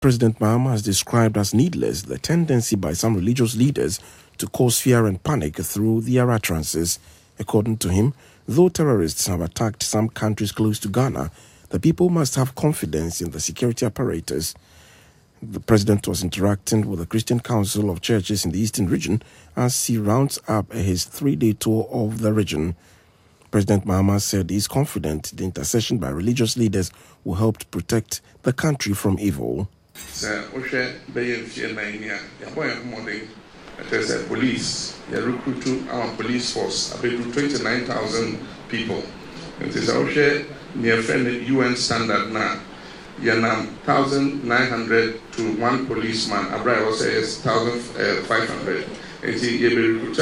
President Mahama has described as needless the tendency by some religious leaders to cause fear and panic through their utterances. According to him, though terrorists have attacked some countries close to Ghana, the people must have confidence in the security apparatus. The president was interacting with the Christian Council of Churches in the Eastern region as he rounds up his 3-day tour of the region. President Mahama said he is confident the intercession by religious leaders will help to protect the country from evil. Police, they recruit our police force, about 29,000 people. It is our near friend UN standard now. Yanam 1,900 to one policeman. Abra also is 1,500. And see, you will recruit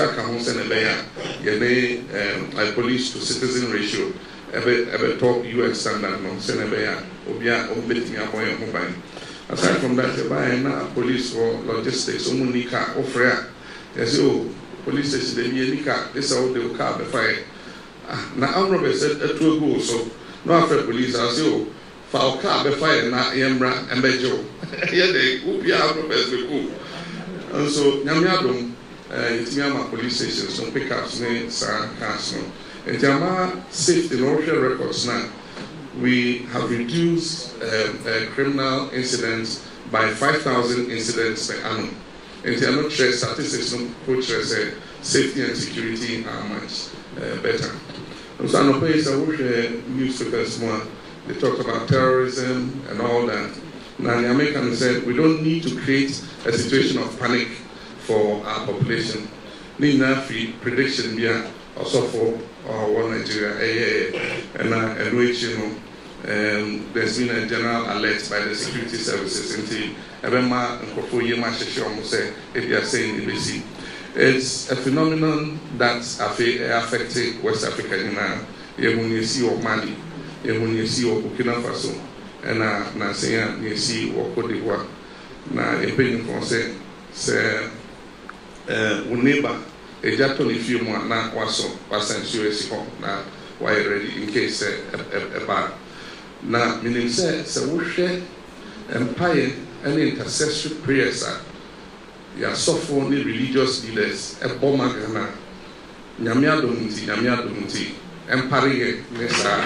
a police to citizen ratio. Ever top UN standard no Senebeya, Obia, Obetia, Mobile. Aside from that, the police for logistics, Omunika, Ofrea. Yes, you police station, the Nika, this is how they will car the fire. Now, I'm Robert said, a true goal, so no after police, I say, for car the fire, not Yambra and Bejo. Yeah, they will be out of as we go. And so, Yamiadum, it's Yama police station, so pick up San Castle. And Yama safety and official records now. We have reduced criminal incidents by 5,000 incidents per annum. And they are not shared statistics, which say safety and security are much better. And so, I place I wish newspapers more. They talk about terrorism and all that. Now, the Americans said we don't need to create a situation of panic for our population. Nina free prediction here also for one Nigeria, and which there's been a general alert by the security services into Ebema and Kofu Yema Shishom say if they are saying ABC. It's a phenomenon that's affecting West Africa now. When you see of Mali, when you see of Burkina Faso, and na say you see of Cote d'Ivoire. Na ebeni français c'est neighbor a Japanese few more na waso ensure na why ready in case a bad. Now, meaning says, we share empire and intercessory prayers. You are so for only religious leaders, a bomber, Nyamia Domunti, empire, Nessa,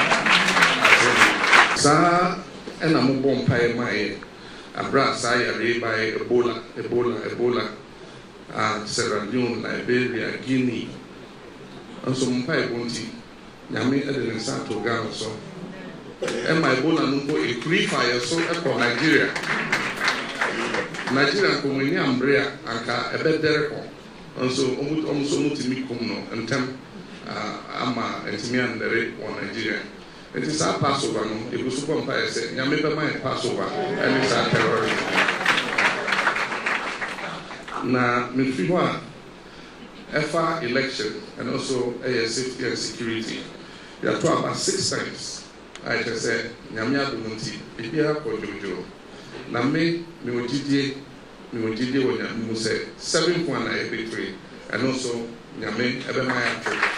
Sa, and a mobile pie, my Abra, I by Ebola, Sierra Leone, Liberia, Guinea, and some pie bounty, Yami and Santo Ghana. So. And my bone and a free fire so for Nigeria. Nigeria community umbrella and a better and so almost multimicum and temp ama and Timmy and the rate on Nigeria. It is our Passover, it was super empire said, Yameba my Passover, and it's our terrorism. Now, Mifiwa, FR election and also safety and security. They are talking about 6 times. I just said, Yamia Dumunti, Pipia Kojojo. Name, Mujidi, when you say 7.9 victory, and also Yame Ebemaya.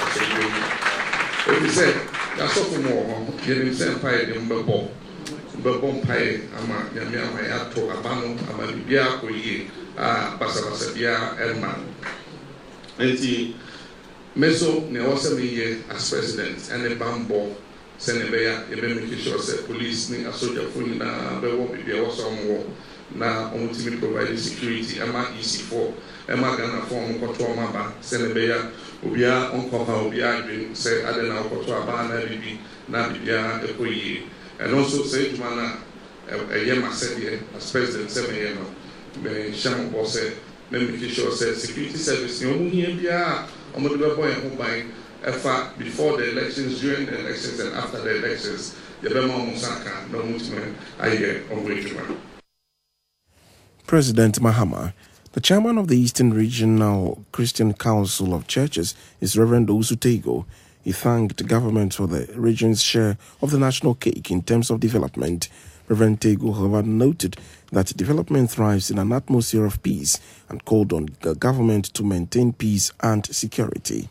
If you said, that's all for more, getting sent by the Mbabon Pie, Ama Yamia Mayato, Abano, Amalibia, Koye, Pasabasabia, Elman. And the Meso, Neosami as president, and a bamboo. Senebeya, making sure that police need a soldier for you now, but what be also more now on to provide security. Emma EC4, Emma Ghana form control mamba, Senebeya, Ubia, Uncle Ubia, say Adena Kotua Bana, Bibi, Nabia, Ekoye, and also say to Mana, a Yema said as president 7 years, Shaman Bosse, making sure that security service, you know, here, I'm going to boy and home before the elections, during the elections, and after the elections, the Bema Musaka, no movement, I get on wagement. President Mahama, the chairman of the Eastern Regional Christian Council of Churches, is Reverend Osutego. He thanked the government for the region's share of the national cake in terms of development. Reverend Tego, however, noted that development thrives in an atmosphere of peace and called on the government to maintain peace and security.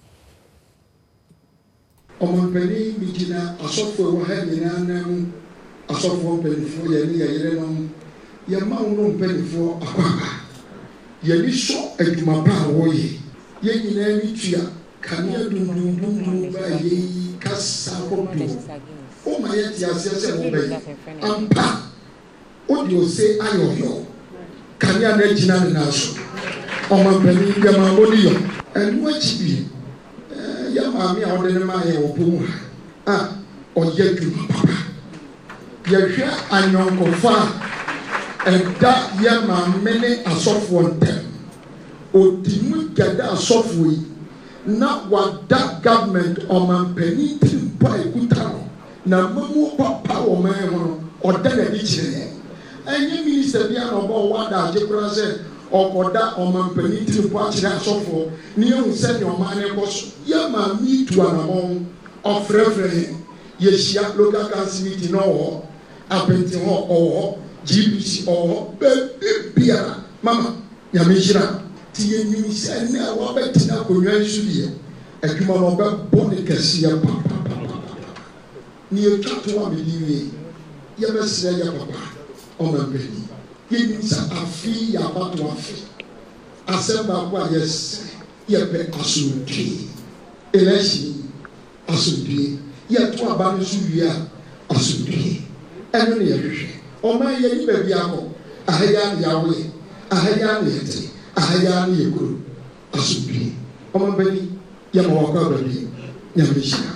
Omanpeni Mijina, Asofo Wahamina, Asofo Penifo, Yania Yerenom, yɛma wo no mpanimfoɔ akwaba yɛni so adwuma pa a wɔyɛ yɛn nyinaa ni tua kanea dundundundun ba yɛyi kasa kɔdo o ma yɛ ti aseɛ sɛ mo bɛyɛ ampa o de o se ayɔyɔ kanea na gyina ne nan so ɔma mpanin bi ma mo ni yɔ ɛnu akyi bi yɛ maame a ɔde ne ma yɛ wɔ pɔm ha a ɔyɛ adwuma papa yɛhwɛ anyɔnkɔfa a ɛda yɛ maame ne asɔfoɔ ntɛm odi mu gada asɔfoɔ yi na wada government ɔmampanin tiri mpo a ekuta no na mamu papa wɔ man ho no ɔda n'ani kyerɛ ɛnyɛ minista bi a na ɔbɔ wada agye kora sɛ ɔkɔda ɔmampanin tiri mpo akyerɛ asɔfoɔ ne ehu sɛ ne ɔman ne kɔ so yɛ maame tu anamɔn ɔfrɛfrɛ yɛhyia local council meeting na ɔwɔ apɛnti hɔ ɔwɔ gbc ɔwɔ bɛɛ biara mama nyame hyira ti yɛ nim sɛ ne a wabɛtena akonnwa nso deɛ adwuma no ɔbɛbɔ ne kɛseɛ papapapapa ne yɛtwa to a medi wie yɛbɛsrɛ yɛ papa ɔmampani yɛnim sɛ afei yɛ abato afe asɛm baako a yɛsrɛ yɛpɛ asomdwie election asomdwie yɛto aba no so wie a asomdwie ɛno ne yɛhwehwɛ ɔman yɛni baabi akɔ ahaya ne yɛawoyɛ ahaya ne yɛte ahaya ne yɛkuro asomdwie ɔmampani yɛma wakɔ abadie nyame hyira